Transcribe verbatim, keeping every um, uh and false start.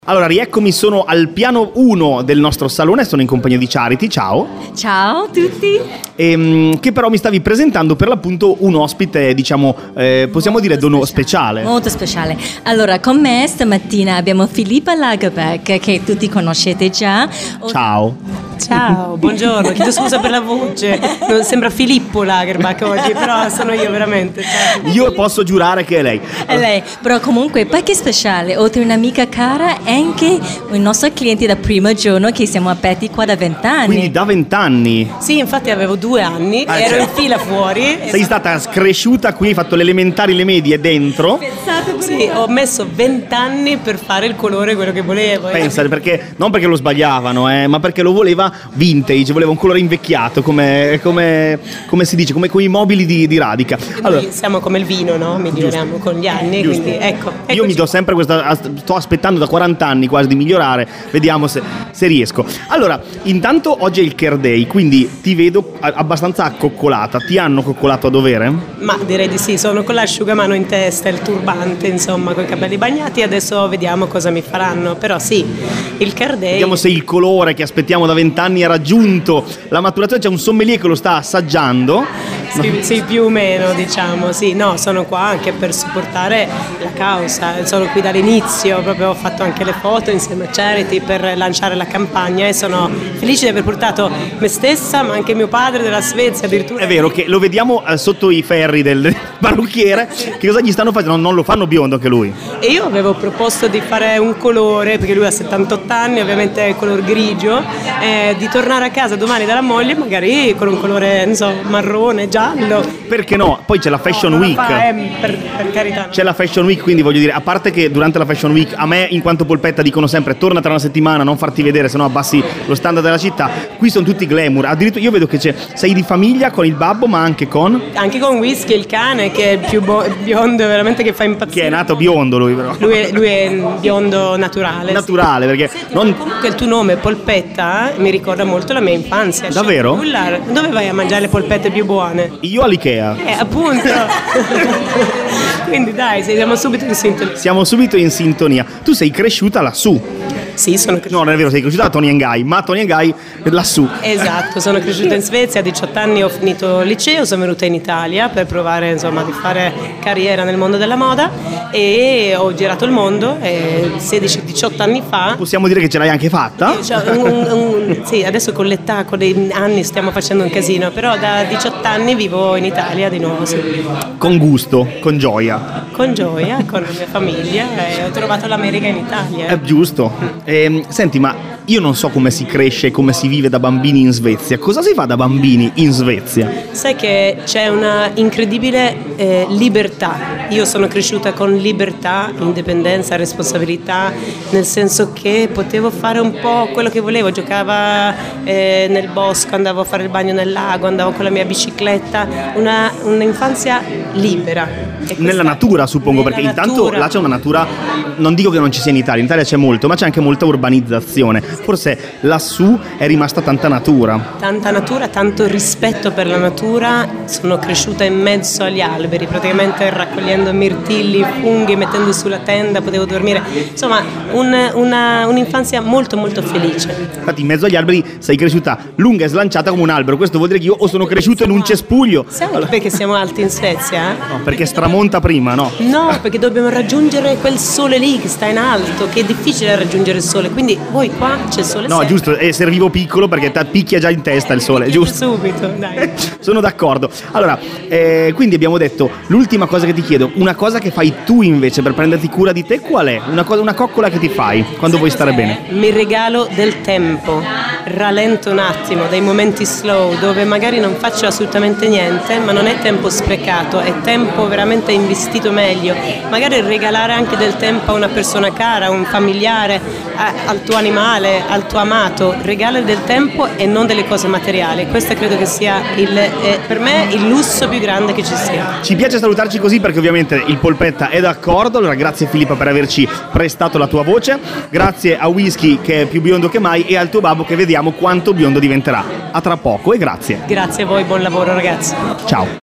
Allora, rieccomi, sono al piano uno del nostro salone, sono in compagnia di Charity, ciao. Ciao a tutti. E, che però mi stavi presentando per l'appunto un ospite, diciamo, eh, possiamo dire dono speciale. Molto speciale. Allora, con me stamattina abbiamo Filippa Lagerbeck, che tutti conoscete già. Ciao. Ciao, buongiorno, chiedo scusa per la voce, non sembra Filippo Lagerbeck oggi, però sono io veramente. Ciao. Io posso giurare che è lei. È lei, però comunque perché speciale? Oltre un'amica cara, è anche un nostro cliente da primo giorno che siamo aperti qua da vent'anni. Quindi da vent'anni? Sì, infatti avevo due anni, ah, ero cioè, in fila fuori. Sei stata cresciuta qui, hai fatto le elementari, le medie dentro? Pensate, sì, ho messo vent'anni per fare il colore quello che volevo. Pensate, perché non perché lo sbagliavano, eh, ma perché lo voleva vintage, voleva un colore invecchiato, come, come, come si dice, come con i mobili di, di Radica. Allora, noi siamo come il vino, no? Miglioriamo con gli anni, giusto. Quindi ecco. Io mi do sempre questa, sto aspettando da quaranta anni quasi di migliorare, vediamo se, se riesco. Allora, intanto oggi è il Care Day, quindi ti vedo abbastanza accoccolata. Ti hanno coccolato a dovere? Ma direi di sì, sono con l'asciugamano in testa, il turbante, insomma, con i capelli bagnati. Adesso vediamo cosa mi faranno, però sì, il Care Day. Vediamo se il colore che aspettiamo da vent'anni ha raggiunto la maturazione. C'è un sommelier che lo sta assaggiando. Sì, sì, più o meno, diciamo, sì. No, sono qua anche per supportare la causa, sono qui dall'inizio, proprio ho fatto anche le foto insieme a Charity per lanciare la campagna e sono felice di aver portato me stessa, ma anche mio padre della Svezia addirittura. È vero che lo vediamo eh, sotto i ferri del parrucchiere. Che cosa gli stanno facendo? Non, non lo fanno biondo anche lui? E io avevo proposto di fare un colore, perché lui ha settantotto anni, ovviamente è il color grigio, eh, di tornare a casa domani dalla moglie magari con un colore, non so, marrone, giallo. Perché no? Poi c'è la Fashion no, Week. Fa, eh, per, per carità. C'è la Fashion Week, quindi voglio dire, a parte che durante la Fashion Week a me in quanto polpetta dicono sempre torna tra una settimana, non farti vedere, sennò abbassi lo standard della città. Qui sono tutti glamour. Addirittura io vedo che c'è, sei di famiglia con il babbo, ma anche con anche con Whisky, il cane, che è il più bo- biondo veramente, che fa impazzire. Che è nato biondo lui, però. Lui è, lui è biondo naturale. Naturale, sì. Perché Senti, non... comunque il tuo nome Polpetta mi ricorda molto la mia infanzia. Davvero? Cioè, dove vai a mangiare le polpette più buone? Io all'Ikea. Eh, appunto. Quindi dai, siamo subito in sintonia. Siamo subito in sintonia. Tu sei cresciuta lassù. Sì, sono cresciuta. No, non è vero, sei cresciuta a Toni and Guy, ma Toni and Guy lassù. Esatto, sono cresciuta in Svezia, a diciotto anni ho finito il liceo, sono venuta in Italia per provare, insomma, di fare carriera nel mondo della moda e ho girato il mondo e sedici diciotto anni fa. Possiamo dire che ce l'hai anche fatta? Cioè, un, un, un, sì, adesso con l'età, con i anni stiamo facendo un casino, però da diciotto anni vivo in Italia di nuovo. Sì. Con gusto, con gioia. Con gioia, con la mia famiglia e ho trovato l'America in Italia. È giusto. Eh, senti, ma io non so come si cresce e come si vive da bambini in Svezia. Cosa si fa da bambini in Svezia? Sai che c'è una incredibile eh, libertà. Io sono cresciuta con libertà, indipendenza, responsabilità, nel senso che potevo fare un po' quello che volevo. Giocavo eh, nel bosco, andavo a fare il bagno nel lago, andavo con la mia bicicletta. Una, un'infanzia libera. Nella natura, suppongo, Nella perché natura. Intanto là c'è una natura, non dico che non ci sia in Italia, in Italia c'è molto, ma c'è anche molta urbanizzazione. Forse lassù è rimasta tanta natura. Tanta natura, tanto rispetto per la natura. Sono cresciuta in mezzo agli alberi, praticamente raccogliendo mirtilli, funghi, mettendo sulla tenda, potevo dormire. Insomma, un, una, un'infanzia molto molto felice. Infatti in mezzo agli alberi sei cresciuta lunga e slanciata come un albero. Questo vuol dire che io o sono cresciuto in un cespuglio. Sai perché siamo alti in Svezia? No, perché stramonta prima, no? No, perché dobbiamo raggiungere quel sole lì che sta in alto, che è difficile raggiungere il sole. Quindi voi qua c'è il sole. No, sempre. Giusto, e servivo piccolo perché ti picchia già in testa il sole, Picchia giusto? Subito, dai. Sono d'accordo. Allora, eh, quindi abbiamo detto, l'ultima cosa che ti chiedo, una cosa che fai tu invece per prenderti cura di te, qual è? Una, cosa, una coccola che ti fai quando vuoi stare bene? Mi regalo del tempo, rallento un attimo, dei momenti slow dove magari non faccio assolutamente niente, ma non è tempo sprecato, è tempo veramente investito meglio. Magari regalare anche del tempo a una persona cara, a un familiare, a, al tuo animale, al tuo amato, regala del tempo e non delle cose materiali. Questo credo che sia il, eh, per me il lusso più grande che ci sia. Ci piace salutarci così perché ovviamente il polpetta è d'accordo. Allora grazie Filippa per averci prestato la tua voce, grazie a Whisky che è più biondo che mai e al tuo babbo che vediamo quanto biondo diventerà. A tra poco e grazie. Grazie a voi, buon lavoro ragazzi. Ciao.